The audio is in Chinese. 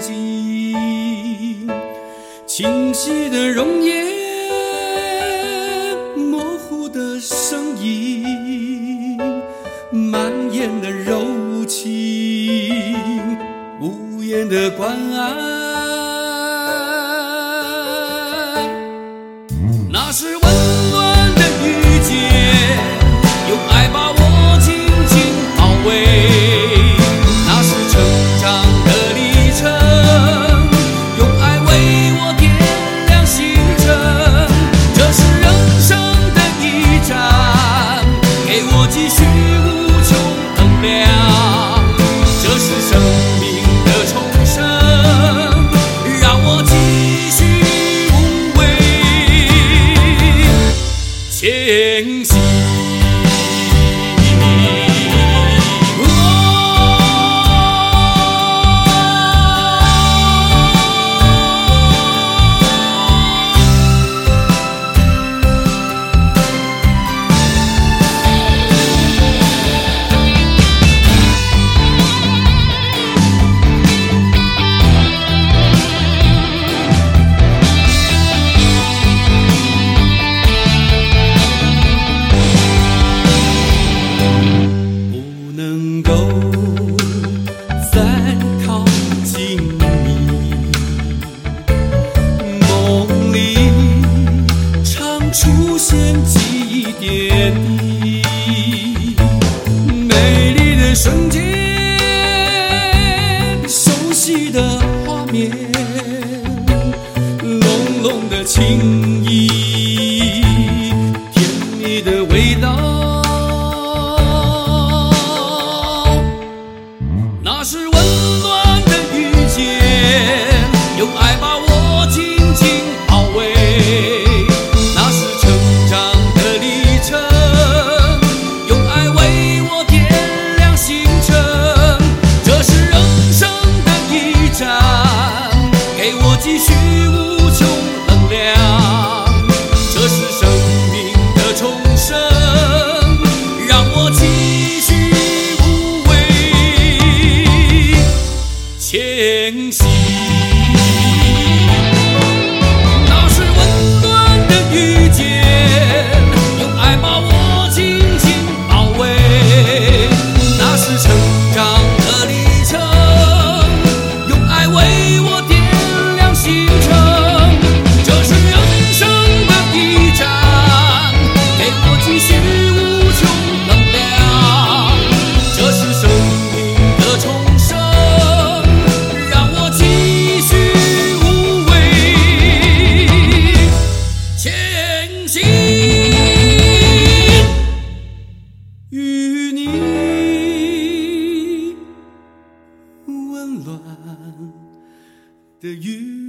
景，清晰的容颜，模糊的声音，蔓延的柔情，无言的关爱。那是温暖的遇见，用爱把我紧紧包围。那是成长的历程，用爱为我点亮星辰。这是人生的一站，给我继续无穷能量。这是生命的重生，让我继续无畏前行。出现记忆点滴，美丽的瞬间，熟悉的画面，浓浓的情谊，甜蜜的味道。那是温暖的遇见，用爱把我紧紧包围。继续无穷能量，这是生命的重生，让我继续无畏前行。那是温暖的遇见，用爱把我紧紧包围。那是成长的历程，用爱为我点星辰，这是人生的一站，给我继续无穷能量。这是生命的重生，让我继续无畏前行。与你温暖的雨。